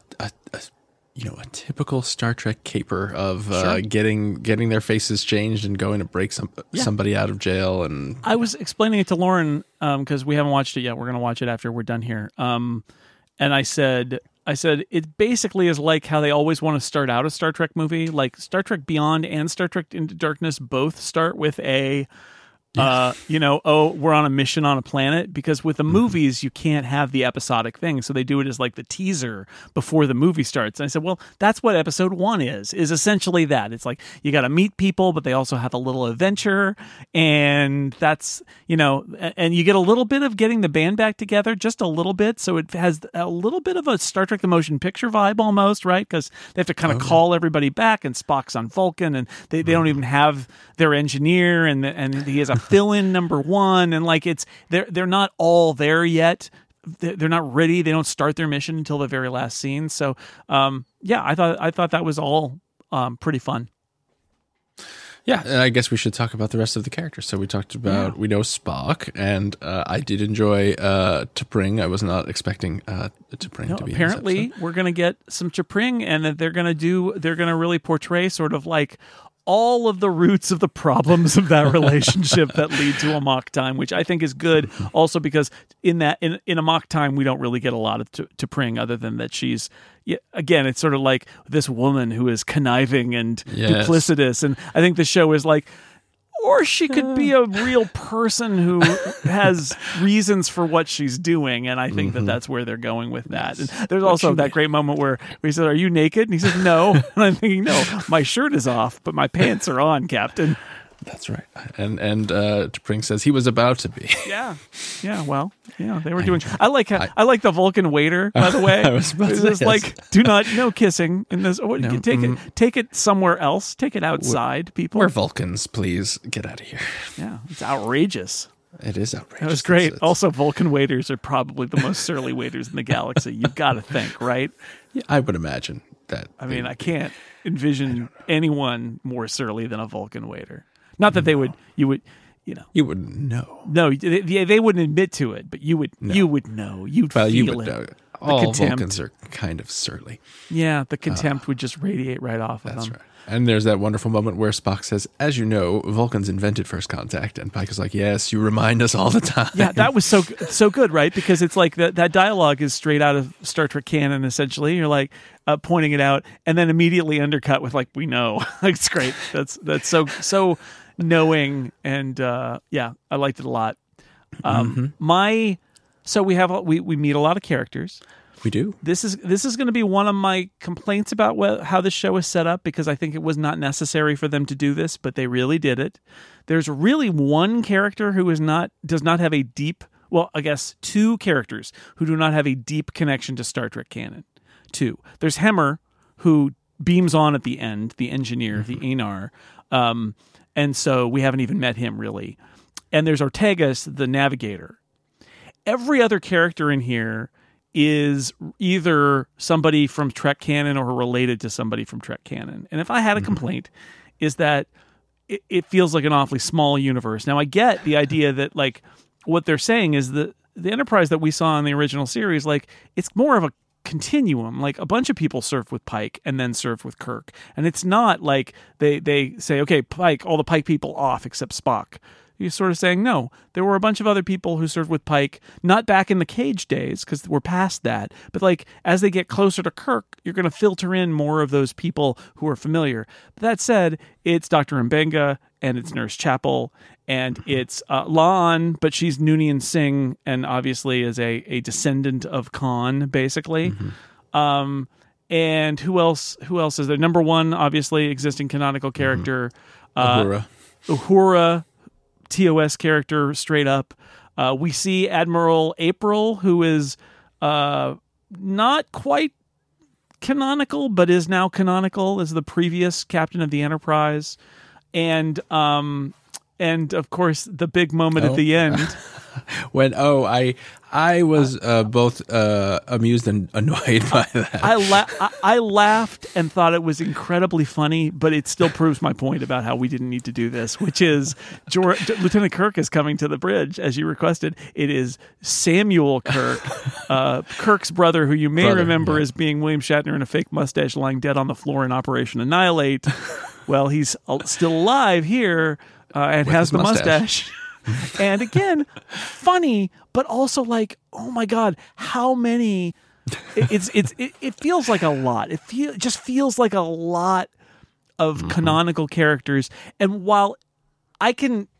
typical Star Trek caper of getting their faces changed and going to break somebody out of jail. And I was explaining it to Lauren because we haven't watched it yet. We're going to watch it after we're done here. And I said it basically is like how they always want to start out a Star Trek movie. Like Star Trek Beyond and Star Trek Into Darkness both start with we're on a mission on a planet, because with the movies, you can't have the episodic thing. So they do it as like the teaser before the movie starts. And I said, well, that's what episode 1 is essentially that. It's like, you got to meet people, but they also have a little adventure. And that's, and you get a little bit of getting the band back together, just a little bit. So it has a little bit of a Star Trek the Motion Picture vibe almost, right? Because they have to kind of call everybody back, and Spock's on Vulcan, and they don't even have their engineer, and he has a fill-in number 1, and like they're not all there yet. They're not ready. They don't start their mission until the very last scene. So I thought that was all pretty fun. Yeah, and I guess we should talk about the rest of the characters. So we talked about, we know Spock, and I did enjoy T'Pring. I was not expecting T'Pring to be apparently in this episode. We're going to get some T'Pring, and that they're going to really portray sort of like all of the roots of the problems of that relationship that lead to Amok Time, which I think is good. Also, because in Amok Time, we don't really get a lot of T'Pring, other than that she's, again, it's sort of like this woman who is conniving and duplicitous. And I think the show is like, or she could be a real person who has reasons for what she's doing. And I think that that's where they're going with that. And there's also that great moment where he said, "Are you naked?" And he says, "No." And I'm thinking, no, my shirt is off, but my pants are on, Captain. That's right. And T'Pring says he was about to be. Yeah. Well, they were doing. I like the Vulcan waiter, by the way. I was about to say, it's like, no kissing in this. Take it somewhere else. Take it outside, people. We're Vulcans, please get out of here. Yeah, it's outrageous. It is outrageous. That was great. Also, Vulcan waiters are probably the most surly waiters in the galaxy. You've got to think, right? Yeah, I would imagine that. I mean, I can't envision anyone more surly than a Vulcan waiter. Not that you wouldn't know. No, they wouldn't admit to it, but you would know. You'd feel it. Know. All Vulcans are kind of surly. Yeah, the contempt would just radiate right off of them. That's right. And there's that wonderful moment where Spock says, "As you know, Vulcans invented first contact." And Pike is like, "Yes, you remind us all the time." Yeah, that was so good, right? Because it's like that dialogue is straight out of Star Trek canon, essentially. You're like pointing it out, and then immediately undercut with like, "We know." It's great. That's so knowing, and I liked it a lot. So we meet a lot of characters. We do. This is going to be one of my complaints about how the show is set up, because I think it was not necessary for them to do this, but they really did it. There's really one character who does not have a deep, well, I guess 2 characters who do not have a deep connection to Star Trek canon. 2. There's Hemmer, who beams on at the end, the engineer, the Anar, and so we haven't even met him really. And there's Ortegas, the navigator. Every other character in here is either somebody from Trek canon or related to somebody from Trek canon. And if I had a complaint, is that it feels like an awfully small universe. Now, I get the idea that, like, what they're saying is that the Enterprise that we saw in the original series, like, it's more of a continuum. Like, a bunch of people served with Pike and then served with Kirk. And it's not like they say, okay, Pike, all the Pike people off except Spock. You're sort of saying, no, there were a bunch of other people who served with Pike, not back in the Cage days, because we're past that, but like as they get closer to Kirk, you're going to filter in more of those people who are familiar. But that said, it's Dr. Mbenga, and it's Nurse Chapel, and it's La'an, but she's Noonien Singh, and obviously is a descendant of Khan, basically. And who else is there? Number 1, obviously, existing canonical character. Uhura. TOS character straight up. We see Admiral April, who is not quite canonical, but is now canonical as the previous captain of the Enterprise. And of course the big moment at the end when I I was both amused and annoyed by that. I laughed and thought it was incredibly funny, but it still proves my point about how we didn't need to do this, which is Lieutenant Kirk is coming to the bridge, as you requested. It is Samuel Kirk, Kirk's brother, who you may remember as being William Shatner in a fake mustache lying dead on the floor in Operation Annihilate. Well, he's still alive here and has the mustache. And again, funny, but also like, oh my God, how many? It feels like a lot. It just feels like a lot of canonical characters. And while I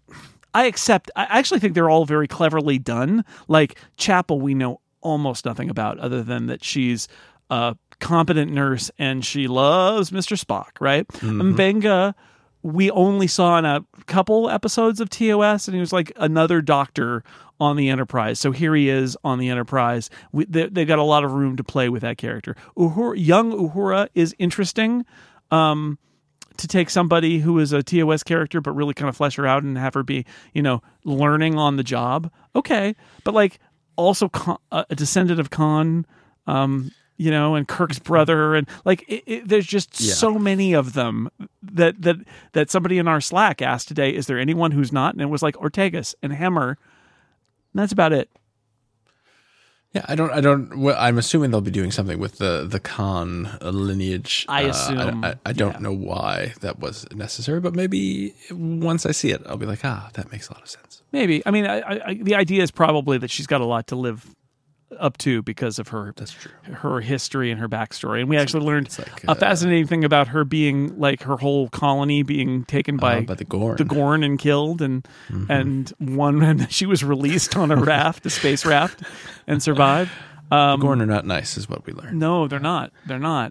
actually think they're all very cleverly done. Like Chapel, we know almost nothing about other than that she's a competent nurse and she loves Mr. Spock, right? Mbenga, we only saw in a couple episodes of TOS, and he was like another doctor on the Enterprise. So here he is on the Enterprise. They got a lot of room to play with that character. Young Uhura is interesting to take somebody who is a TOS character, but really kind of flesh her out and have her be, learning on the job. Okay. But like also a descendant of Khan, and Kirk's brother, and like there's just so many of them that somebody in our Slack asked today, is there anyone who's not? And it was like Ortegas and Hemmer. And that's about it. Yeah, I'm assuming they'll be doing something with the Khan lineage. I assume. I don't know why that was necessary, but maybe once I see it, I'll be like, that makes a lot of sense. Maybe. I mean, the idea is probably that she's got a lot to live up to because of her history and her backstory. And we actually learned a fascinating thing about her being like her whole colony being taken by the Gorn. The Gorn and killed, and and she was released on a raft, a space raft, and survived. The Gorn are not nice, is what we learned. No, they're not. They're not.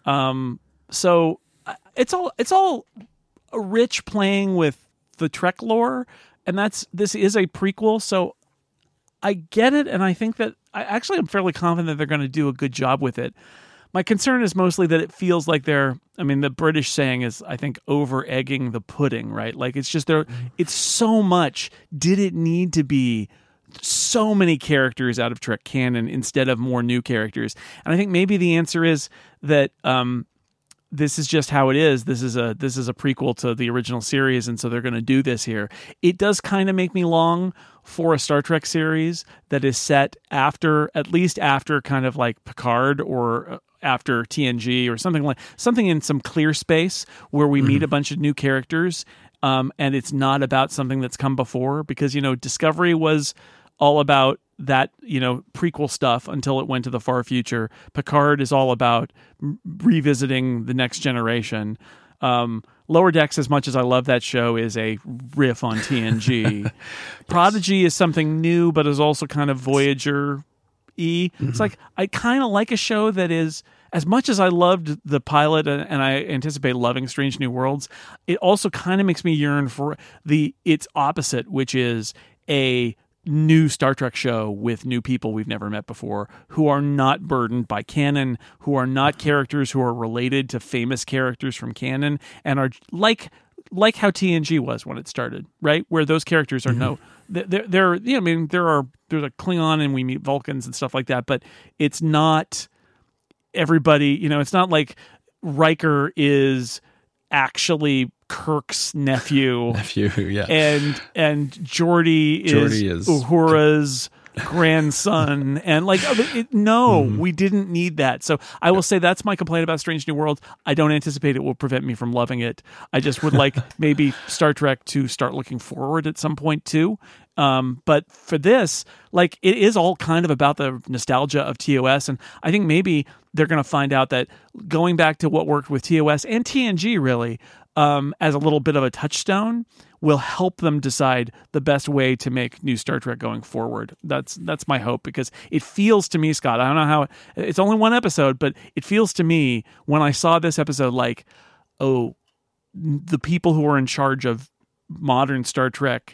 So it's all rich playing with the Trek lore, and this is a prequel, so I get it, and I think that I'm fairly confident that they're going to do a good job with it. My concern is mostly that it feels like the British saying is, I think, over-egging the pudding, right? Like, it's just it's so much. Did it need to be so many characters out of Trek canon instead of more new characters? And I think maybe the answer is that this is just how it is. This is a prequel to the original series, and so they're going to do this here. It does kind of make me long for a Star Trek series that is set at least after kind of like Picard or after TNG or something in some clear space where we meet a bunch of new characters, and it's not about something that's come before, because Discovery was all about that prequel stuff until it went to the far future. Picard is all about revisiting the next generation. Lower Decks, as much as I love that show, is a riff on TNG. Yes. Prodigy is something new, but is also kind of Voyager-y. It's like, I kind of like a show that is, as much as I loved the pilot and I anticipate loving Strange New Worlds, it also kind of makes me yearn for its opposite, which is a new Star Trek show with new people we've never met before, who are not burdened by canon, who are not characters who are related to famous characters from canon, and are like how TNG was when it started, right? Where those characters are there's a Klingon and we meet Vulcans and stuff like that, but it's not everybody, it's not like Riker is actually Kirk's nephew, yeah, and Geordi is Uhura's grandson, and we didn't need that. So I will say that's my complaint about Strange New Worlds. I don't anticipate it will prevent me from loving it. I just would like maybe Star Trek to start looking forward at some point too. But for this, it is all kind of about the nostalgia of TOS, and I think maybe they're going to find out that going back to what worked with TOS and TNG really, as a little bit of a touchstone, will help them decide the best way to make new Star Trek going forward. That's my hope, because it feels to me, Scott, I don't know how, it's only one episode, but it feels to me when I saw this episode like, oh, the people who are in charge of modern Star Trek,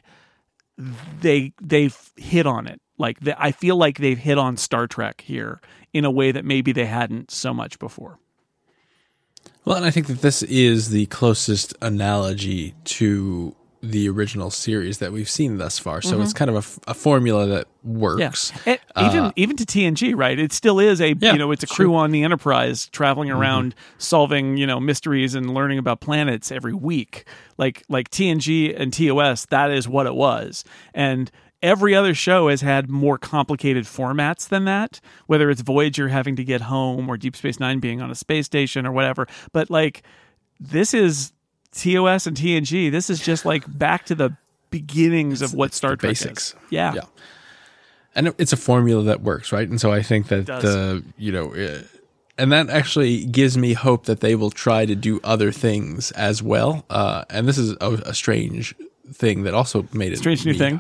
they've hit on it. I feel like they've hit on Star Trek here in a way that maybe they hadn't so much before. Well, and I think that this is the closest analogy to the original series that we've seen thus far. So it's kind of a formula that works. Yeah. Even to TNG, right? It still is it's a crew on the Enterprise traveling around solving, mysteries and learning about planets every week. Like TNG and TOS, that is what it was. And every other show has had more complicated formats than that, whether it's Voyager having to get home or Deep Space Nine being on a space station or whatever. But this is TOS and TNG. This is just back to the beginnings of what Star Trek basics. Is. Yeah. And it's a formula that works, right? And so I think that and that actually gives me hope that they will try to do other things as well. And this is a strange thing that also made it strange new thing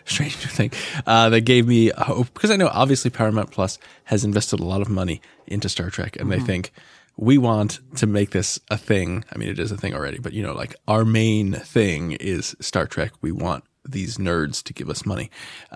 that gave me hope, because I know obviously Paramount Plus has invested a lot of money into Star Trek, and they think, we want to make this a thing. I mean, it is a thing already, but our main thing is Star Trek. We want these nerds to give us money.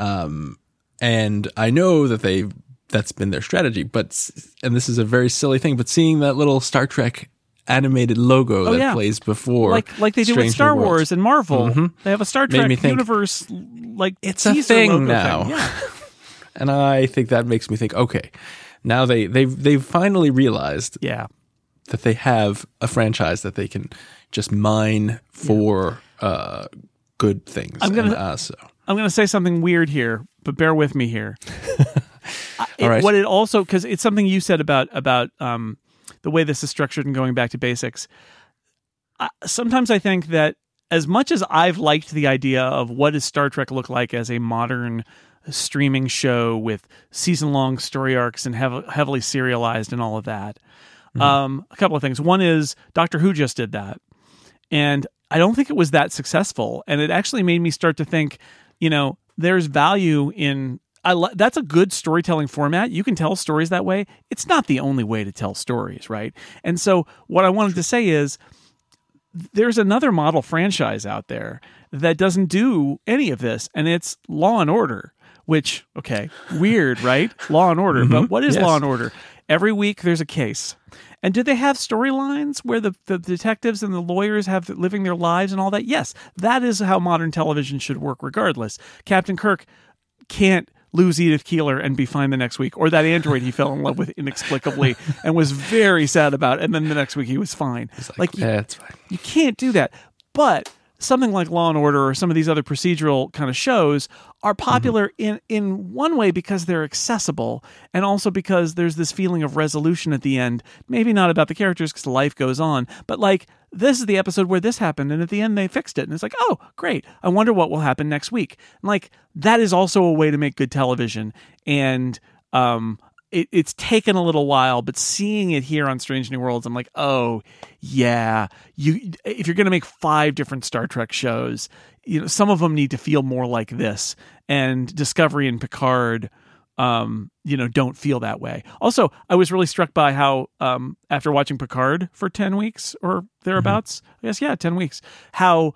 And I know that that's been their strategy, and this is a very silly thing, but seeing that little Star Trek animated logo plays before, like they do with Star Wars and Marvel, they have a Star Trek universe, it's a thing now. Yeah. And I think that makes me think, okay, now they've finally realized that they have a franchise that they can just mine for good things. I'm gonna say something weird here, but bear with me here. All right. What it also, because it's something you said about the way this is structured and going back to basics. Sometimes I think that as much as I've liked the idea of what does Star Trek look like as a modern streaming show with season-long story arcs and heavily serialized and all of that. A couple of things. One is Doctor Who just did that. And I don't think it was that successful. And it actually made me start to think, there's value in... that's a good storytelling format. You can tell stories that way. It's not the only way to tell stories, right? And so what I wanted to say is there's another model franchise out there that doesn't do any of this, and it's Law and Order. Which, okay, weird, right? Law and Order. But what is Law and Order? Every week there's a case. And do they have storylines where the detectives and the lawyers have living their lives and all that? Yes, that is how modern television should work regardless. Captain Kirk can't lose Edith Keeler and be fine the next week. Or that android he fell in love with inexplicably and was very sad about, and then the next week he was fine. It's fine. You can't do that. But something like Law and Order or some of these other procedural kind of shows are popular in one way because they're accessible, and also because there's this feeling of resolution at the end. Maybe not about the characters because life goes on, but this is the episode where this happened, and at the end they fixed it, and it's oh, great. I wonder what will happen next week. And that is also a way to make good television, and it's taken a little while, but seeing it here on Strange New Worlds, I'm oh yeah, if you're going to make 5 different Star Trek shows, some of them need to feel more like this, and Discovery and Picard, don't feel that way. Also, I was really struck by how, after watching Picard for 10 weeks or thereabouts, I guess, 10 weeks, how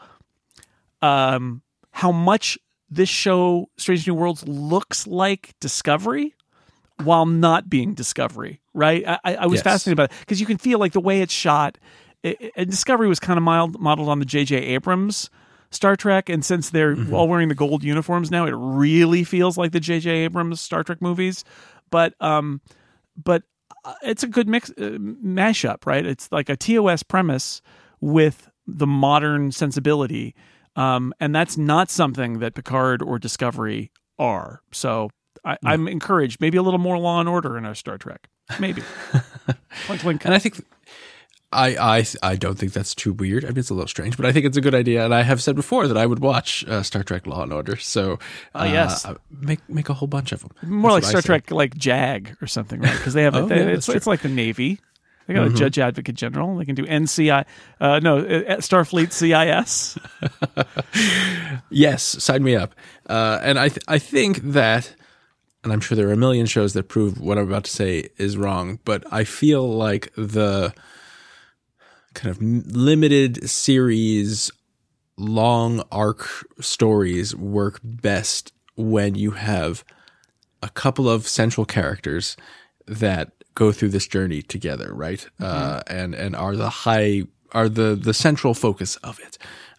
much this show, Strange New Worlds, looks like Discovery while not being Discovery, right? I was fascinated by it because you can feel the way it's shot. And Discovery was kind of modeled on the J.J. Abrams Star Trek, and since they're all wearing the gold uniforms now, it really feels like the J.J. Abrams Star Trek movies. But it's a good mashup, right? It's like a TOS premise with the modern sensibility, and that's not something that Picard or Discovery are. So I'm encouraged. Maybe a little more Law and Order in our Star Trek. Maybe. Clink, clink. And I think I don't think that's too weird. I mean, it's a little strange, but I think it's a good idea. And I have said before that I would watch Star Trek Law and Order. So yes, make a whole bunch of them. More like Star Trek, like JAG or something, right? Because they have it's like the Navy. They got a Judge Advocate General. They can do NCI. Starfleet CIS. Yes, sign me up. And I think that, and I'm sure there are a million shows that prove what I'm about to say is wrong, but I feel like the kind of limited series, long arc stories work best when you have a couple of central characters that go through this journey together, right? And are the central focus of it.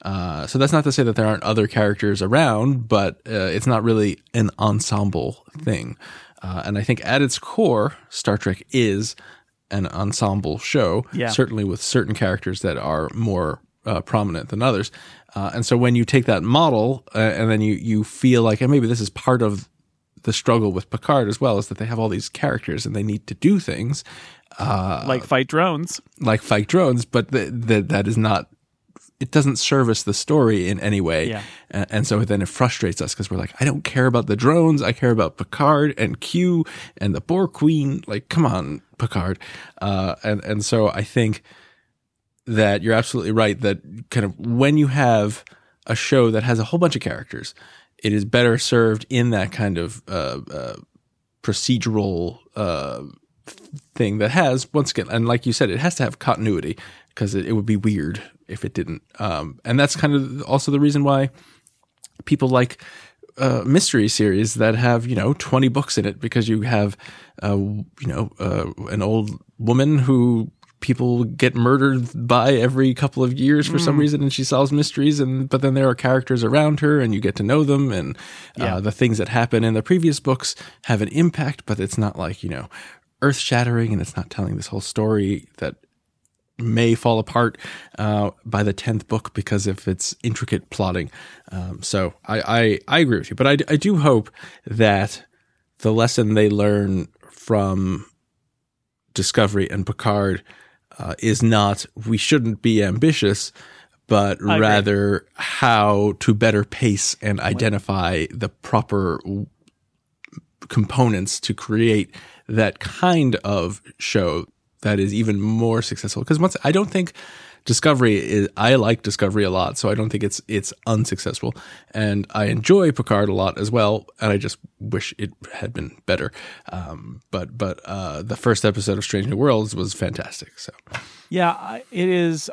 So that's not to say that there aren't other characters around, but it's not really an ensemble thing. And I think at its core, Star Trek is an ensemble show, certainly with certain characters that are more prominent than others. And so when you take that model and then you feel like, and maybe this is part of the struggle with Picard as well, is that they have all these characters and they need to do things. Like fight drones. But that is not, it doesn't service the story in any way. Yeah. And so then it frustrates us because we're like, I don't care about the drones. I care about Picard and Q and the Borg Queen. Like, come on, Picard. And so I think that you're absolutely right that kind of when you have a show that has a whole bunch of characters, it is better served in that kind of procedural thing that has, once again, and like you said, it has to have continuity because it would be weird if it didn't. And that's kind of also the reason why people like mystery series that have 20 books in it, because you have an old woman who people get murdered by every couple of years for some reason, and she solves mysteries, but then there are characters around her and you get to know them, and the things that happen in the previous books have an impact, but it's not like earth shattering, and it's not telling this whole story that may fall apart by the 10th book because of its intricate plotting. So I agree with you, but I do hope that the lesson they learn from Discovery and Picard is not we shouldn't be ambitious, but rather how to better pace and identify the proper components to create that kind of show that is even more successful. Because I don't think Discovery is, I like Discovery a lot, so I don't think it's unsuccessful. And I enjoy Picard a lot as well, and I just wish it had been better. But the first episode of Strange New Worlds was fantastic. So yeah, it is.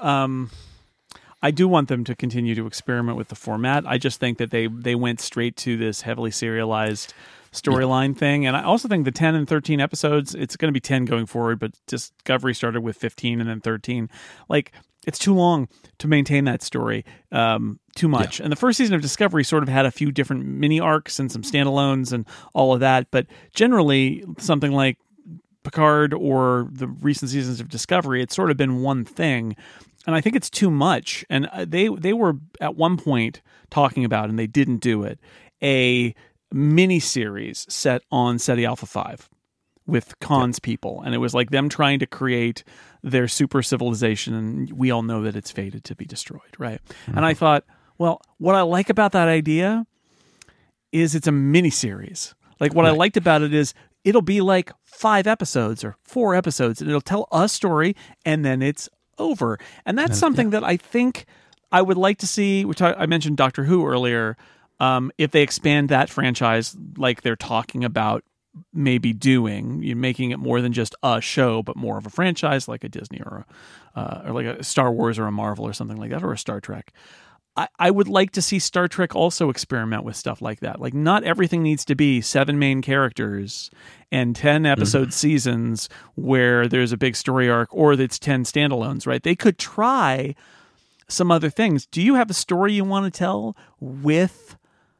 I do want them to continue to experiment with the format. I just think that they went straight to this heavily serialized storyline thing. And I also think the 10 and 13 episodes, it's going to be 10 going forward, but Discovery started with 15 and then 13. Like, it's too long to maintain that story, too much. Yeah. And the first season of Discovery sort of had a few different mini arcs and some standalones and all of that. But generally, something like Picard or the recent seasons of Discovery, it's sort of been one thing. And I think it's too much. And they were at one point talking about, and they didn't do it, a mini-series set on SETI Alpha 5 with Khan's people. And it was like them trying to create their super civilization, and we all know that it's fated to be destroyed, right? Mm-hmm. And I thought, well, what I like about that idea is it's a mini-series. Like, what I liked about it is it'll be like 5 episodes or 4 episodes, and it'll tell a story, and then it's over. And that's something that I think I would like to see, which I mentioned Doctor Who earlier, if they expand that franchise like they're talking about maybe doing, making it more than just a show, but more of a franchise like a Disney or like a Star Wars or a Marvel or something like that, or a Star Trek. I would like to see Star Trek also experiment with stuff like that. Like, not everything needs to be 7 main characters and 10 episode seasons where there's a big story arc, or it's 10 standalones, right? They could try some other things. Do you have a story you want to tell with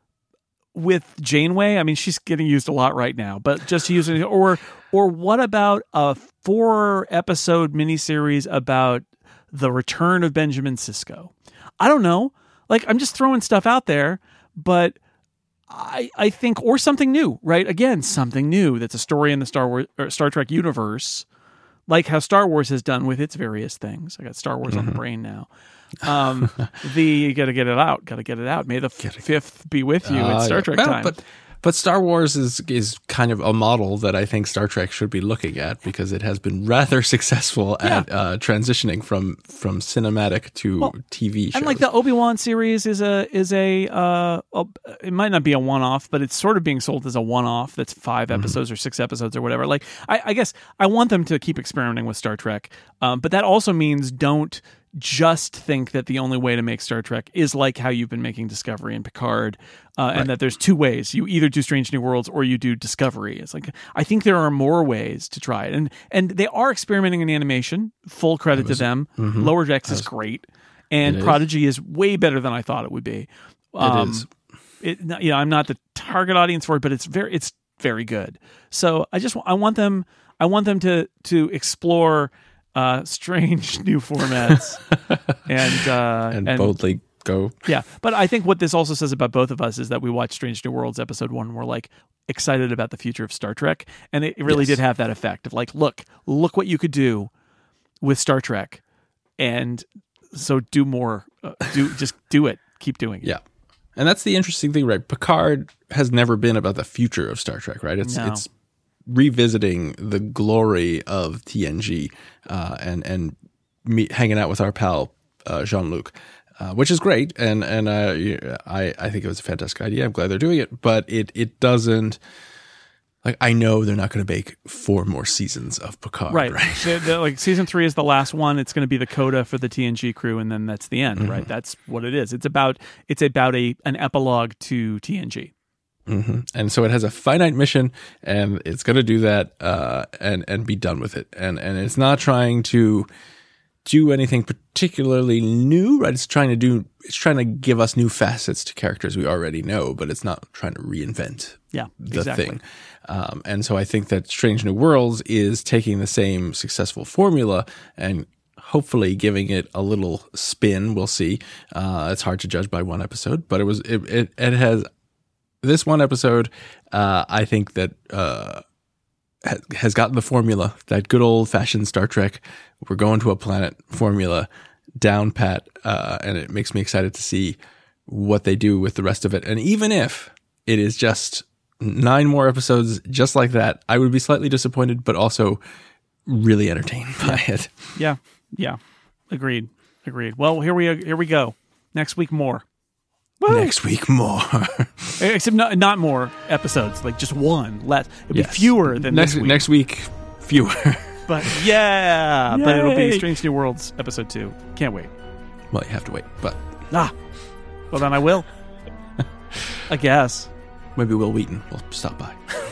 Janeway? I mean, she's getting used a lot right now, but just using, or what about a 4-episode miniseries about the return of Benjamin Sisko? I don't know. Like, I'm just throwing stuff out there, but I think, or something new, right? Again, something new that's a story in the Star Trek universe, like how Star Wars has done with its various things. I got Star Wars on the brain now. You got to get it out. Got to get it out. May the 5th be with you at Star Trek time. But Star Wars is kind of a model that I think Star Trek should be looking at, because it has been rather successful at transitioning from cinematic to TV shows. And like the Obi-Wan series is a it might not be a one-off, but it's sort of being sold as a one-off that's 5 episodes or 6 episodes or whatever. Like, I guess I want them to keep experimenting with Star Trek, but that also means don't just think that the only way to make Star Trek is like how you've been making Discovery and Picard, and that there's 2 ways. You either do Strange New Worlds or you do Discovery. It's like, I think there are more ways to try it. And they are experimenting in animation. Full credit to them. Lower Decks is great. and It is. Prodigy is way better than I thought it would be. It is. I'm not the target audience for it, but it's very good. So I want them to explore strange new formats and boldly go. Yeah, but I think what this also says about both of us is that we watched Strange New Worlds episode 1 and we're like excited about the future of Star Trek, and it really did have that effect of like, look what you could do with Star Trek, and so do more, just do it, keep doing it. Yeah. And that's the interesting thing, right? Picard has never been about the future of Star Trek, right? It's revisiting the glory of TNG and me hanging out with our pal Jean-Luc, which is great. And I think it was a fantastic idea. I'm glad they're doing it, but it doesn't. Like, I know they're not going to make 4 more seasons of Picard, right? Like season 3 is the last one. It's going to be the coda for the TNG crew, and then that's the end, right? That's what it is. It's about an epilogue to TNG. Mm-hmm. And so it has a finite mission, and it's going to do that and be done with it. And it's not trying to do anything particularly new, right? It's trying to give us new facets to characters we already know, but it's not trying to reinvent the thing. And so I think that Strange New Worlds is taking the same successful formula and hopefully giving it a little spin. We'll see. It's hard to judge by one episode, but it has this one episode. I think that has gotten the formula, that good old fashioned Star Trek, we're going to a planet formula down pat, and it makes me excited to see what they do with the rest of it. And even if it is just 9 more episodes just like that, I would be slightly disappointed, but also really entertained by it. Yeah. Agreed. Well, here we go. Next week more. Woo! Next week more. Except not more episodes, like just one less. It'll be fewer than this week. Next week, fewer. But but it'll be Strange New Worlds episode 2. Can't wait. Well, you have to wait, but well then I will. I guess. Maybe Will Wheaton will stop by.